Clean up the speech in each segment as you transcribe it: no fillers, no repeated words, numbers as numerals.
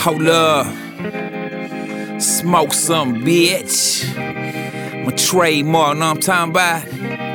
Hold up. Smoke some, bitch. My trademark, know what I'm talking about?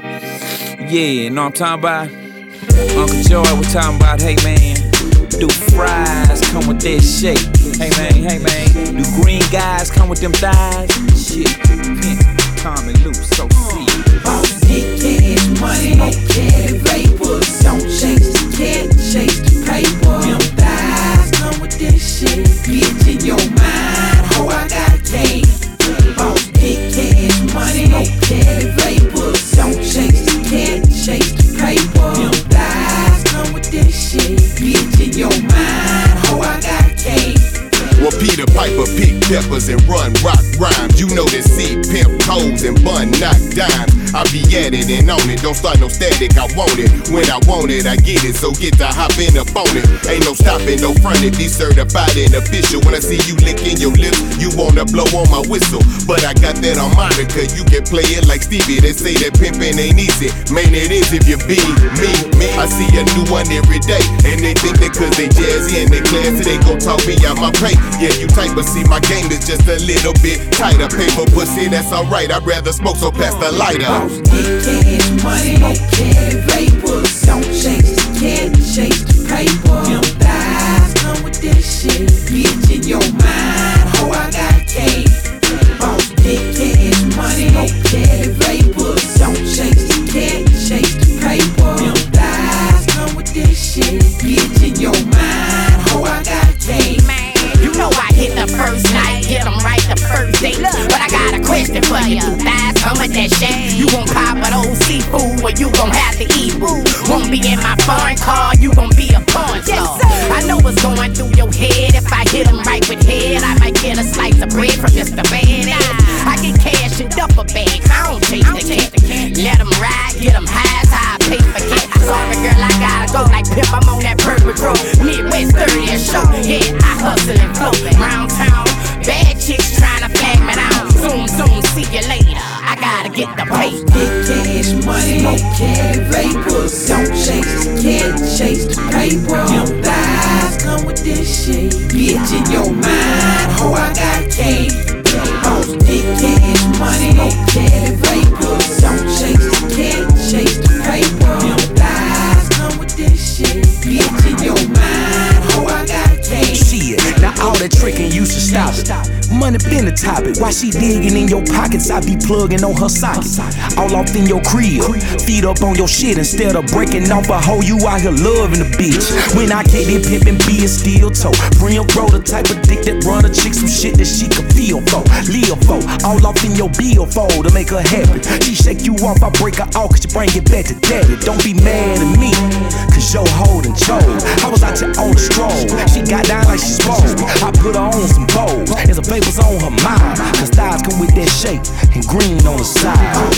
Yeah, know what I'm talking about? Uncle Joy, we talking about, hey man, do fries, come with that shit. Hey man, do green guys come with them thighs? Shit, pimp, calm and loose, so see. Boss, get cash, money, caddy vapors. Don't chase the cat, chase the paper. Them thighs come with that shit. Bitch in your mind, ho, I got a cake. Boss, get cash, money, caddy vapors. Don't chase the cat, chase the paper. Them thighs come with that shit. Bitch in your mind, ho, I got a cake. Well, Peter Piper pick peppers and run rock rhymes. You know that seed pimp hoes and bun knock dimes. I be at it and on it, don't start no static, I want it. When I want it, I get it, so get to hop in up on it. Ain't no stopping, no frontin', be certified and official. When I see you licking your lips, you wanna blow on my whistle. But I got that on Monica, you can play it like Stevie. They say that pimpin' ain't easy, man it is if you be me. I see a new one every day, and they think that cause they jazzy and they classy, they gon' talk me out my pay. Yeah, you tight, but see my game is just a little bit tighter. Paper pussy, that's alright, I'd rather smoke, so pass the lighter. Get cash, money, caddy vapors. Don't chase the cat, chase the paper. Them thighs come with that shit. Bitch in your mind, ho, I got a cake. Boss, get cash, money, caddy vapors. Don't chase the cat, chase the paper. Them thighs come with that shit. Bitch in your mind, ho, I got a cake. You know I hit the first night, hit them right the first date. But I got a question for you. Thighs come with that shit. You gon' pop with old seafood, or you gon' have to eat food. Won't be in my foreign car, you gon' be a porn star. I know what's going through your head. If I hit them right with head, I might get a slice of bread from Mr. Van. I get cash in duffel bags, I don't chase the cat. Let them ride, get them high, that's how I pay for cat. Sorry girl, I gotta go like Pip, I'm on that perfect road. Midwest 30th show, yeah, I hustle and flow. Round town, bad chicks tryna flag me down. Soon, see you later, I gotta get the pay. Get cash, money, caddy vapors. Don't chase the cat, chase the paper. Them thighs come with this shit. Bitch in your mind, ho, I got a cake. Boss, get cash, money, caddy vapors. Don't chase the cat, chase the paper. Them thighs come with this shit. Bitch in your mind, ho, I got a cake. Shit, now all that trickin' you should stop it. Money been the topic. While she digging in your pockets, I be plugging on her sockets. All off in your crib, feet up on your shit. Instead of breaking off a hoe, you out here loving the bitch. When I get it pimpin', be a steel toe. Brim bro, the type of dick that run a chick some shit that she can feel for, live for. All off in your billfold to make her happy. She shake you off, I break her off, cause you bring it back to daddy. Don't be mad at me, cause yo holding chose. I was out here on the stroll. She got down like she supposed. I put her on some bowls. There's a papers on her mind, cause thighs come with that shape and green on the side.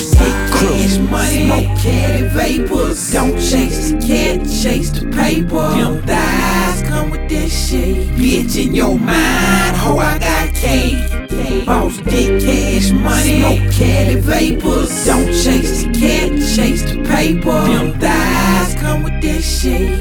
Cash, money, caddy vapors. Don't chase the cat, chase the paper. Them thighs come with that shit. Bitch in your mind, ho, I got a cake. Boss, get cash, money, caddy vapors. Don't chase the cat, chase the paper. Them thighs come with that shit.